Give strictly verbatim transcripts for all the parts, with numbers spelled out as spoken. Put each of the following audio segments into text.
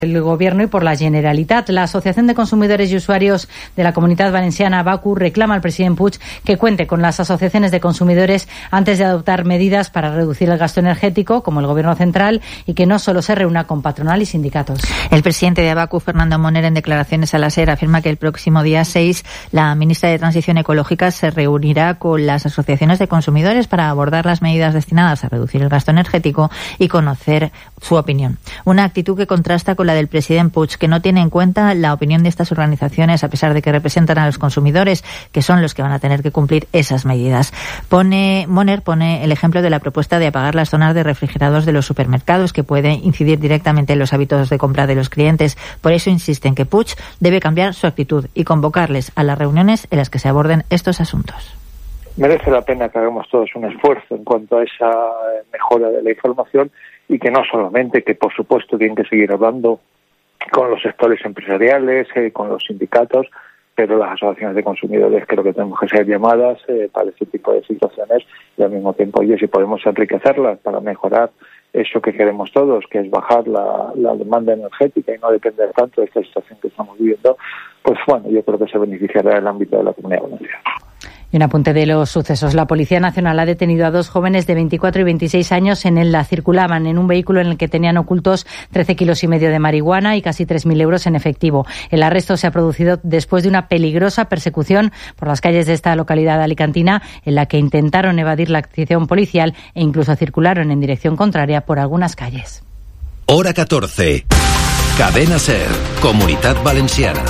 el Gobierno y por la Generalitat. La Asociación de Consumidores y Usuarios de la Comunitat Valenciana, Bacu, reclama al presidente Puig que cuente con las asociaciones de consumidores antes de adoptar medidas para reducir el gasto energético, como el Gobierno central, y que no solo se reúna con patronal y sindicatos. El presidente de Abacu, Fernando Moner, en declaraciones a la SER, afirma que el próximo día seis la ministra de Transición Ecológica se reunirá con las asociaciones de consumidores para abordar las medidas destinadas a reducir el gasto energético y conocer su opinión. Una actitud que contrasta con la del presidente Puig, que no tiene en cuenta la opinión de estas organizaciones, a pesar de que representan a los consumidores, que son los que van a tener que cumplir esas medidas. Pone, Moner pone el ejemplo de la propuesta de apagar las zonas de refrigerados de los supermercados, que puede incidir directamente en los hábitos de compra de los clientes. Por eso insiste en que Puig debe cambiar su actitud y convocarles a las reuniones en las que se aborden estos asuntos. Merece la pena que hagamos todos un esfuerzo en cuanto a esa mejora de la información, y que no solamente, que por supuesto tienen que seguir hablando con los sectores empresariales, eh, con los sindicatos, pero las asociaciones de consumidores creo que tenemos que ser llamadas eh, para este tipo de situaciones, y al mismo tiempo, oye, si podemos enriquecerlas para mejorar eso que queremos todos, que es bajar la, la demanda energética y no depender tanto de esta situación que estamos viviendo, pues bueno, yo creo que se beneficiará el ámbito de la Comunidad Valenciana. Y un apunte de los sucesos. La Policía Nacional ha detenido a dos jóvenes de veinticuatro y veintiséis años en el La circulaban en un vehículo en el que tenían ocultos trece kilos y medio de marihuana y casi tres mil euros en efectivo. El arresto se ha producido después de una peligrosa persecución por las calles de esta localidad alicantina, en la que intentaron evadir la acción policial e incluso circularon en dirección contraria por algunas calles. Hora catorce. Cadena SER, Comunitat Valenciana.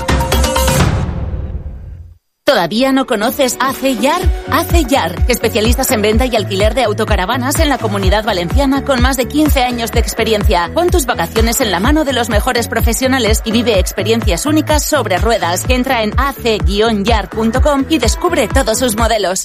¿Todavía no conoces Aceyar? Aceyar, especialistas en venta y alquiler de autocaravanas en la Comunidad Valenciana con más de quince años de experiencia. Pon tus vacaciones en la mano de los mejores profesionales y vive experiencias únicas sobre ruedas. Entra en a c guion yar punto com y descubre todos sus modelos.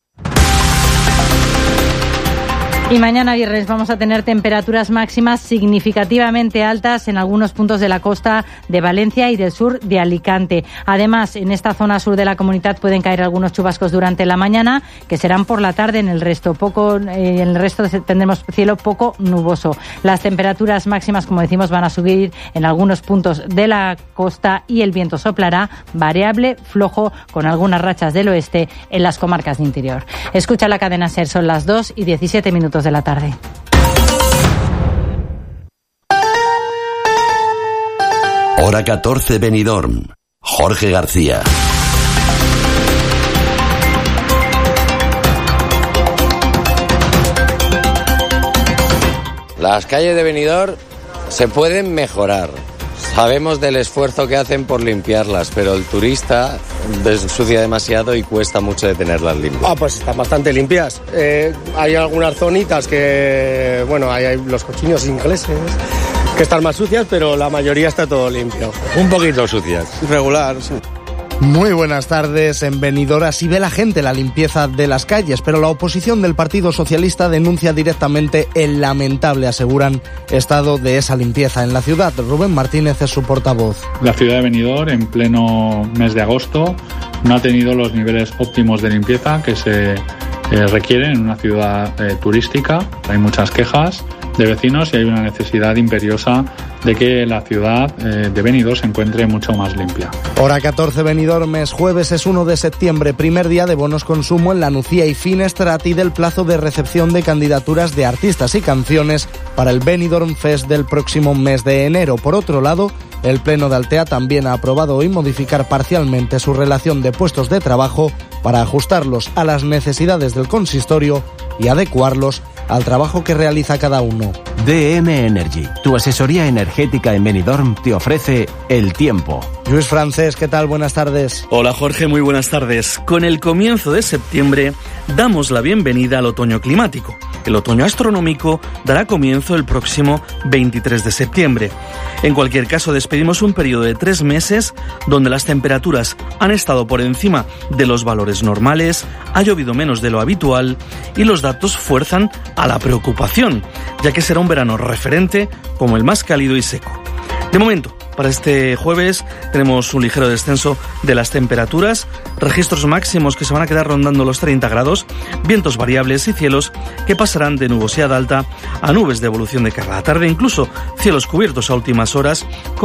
Y mañana viernes vamos a tener temperaturas máximas significativamente altas en algunos puntos de la costa de Valencia y del sur de Alicante. Además, en esta zona sur de la comunidad pueden caer algunos chubascos durante la mañana, que serán por la tarde. En el resto poco, eh, en el resto tendremos cielo poco nuboso. Las temperaturas máximas, como decimos, van a subir en algunos puntos de la costa y el viento soplará variable, flojo, con algunas rachas del oeste en las comarcas de interior. Escucha la cadena SER, son las dos y diecisiete minutos de la tarde. Hora catorce, Benidorm. Jorge García. Las calles de Benidorm se pueden mejorar. Sabemos del esfuerzo que hacen por limpiarlas, pero el turista ensucia demasiado y cuesta mucho de tenerlas limpias. Ah, pues están bastante limpias. Eh, hay algunas zonitas que, bueno, hay, hay los cochinos ingleses que están más sucias, pero la mayoría está todo limpio. Un poquito sucias. Regular, sí. Muy buenas tardes. En Benidorm así ve la gente la limpieza de las calles, pero la oposición del Partido Socialista denuncia directamente el lamentable, aseguran, estado de esa limpieza en la ciudad. Rubén Martínez es su portavoz. La ciudad de Benidorm, en pleno mes de agosto, no ha tenido los niveles óptimos de limpieza que se eh, requieren en una ciudad eh, turística. Hay muchas quejas de vecinos y hay una necesidad imperiosa de que la ciudad eh, de Benidorm se encuentre mucho más limpia. Hora catorce, Benidorm, es jueves, es uno de septiembre, primer día de bonos consumo en la Nucía y Finestrat y del plazo de recepción de candidaturas de artistas y canciones para el Benidorm Fest del próximo mes de enero. Por otro lado, el Pleno de Altea también ha aprobado hoy modificar parcialmente su relación de puestos de trabajo para ajustarlos a las necesidades del consistorio y adecuarlos al trabajo que realiza cada uno. D M Energy, tu asesoría energética en Benidorm, te ofrece el tiempo. Luis Francés, ¿qué tal? Buenas tardes. Hola Jorge, muy buenas tardes. Con el comienzo de septiembre damos la bienvenida al otoño climático. El otoño astronómico dará comienzo el próximo veintitrés de septiembre. En cualquier caso, despedimos un periodo de tres meses donde las temperaturas han estado por encima de los valores normales, ha llovido menos de lo habitual y los datos fuerzan a la preocupación, ya que será un verano referente como el más cálido y seco. De momento, Para este jueves tenemos un ligero descenso de las temperaturas, registros máximos que se van a quedar rondando los treinta grados, vientos variables y cielos que pasarán de nubosidad alta a nubes de evolución de cara a la tarde, incluso cielos cubiertos a últimas horas.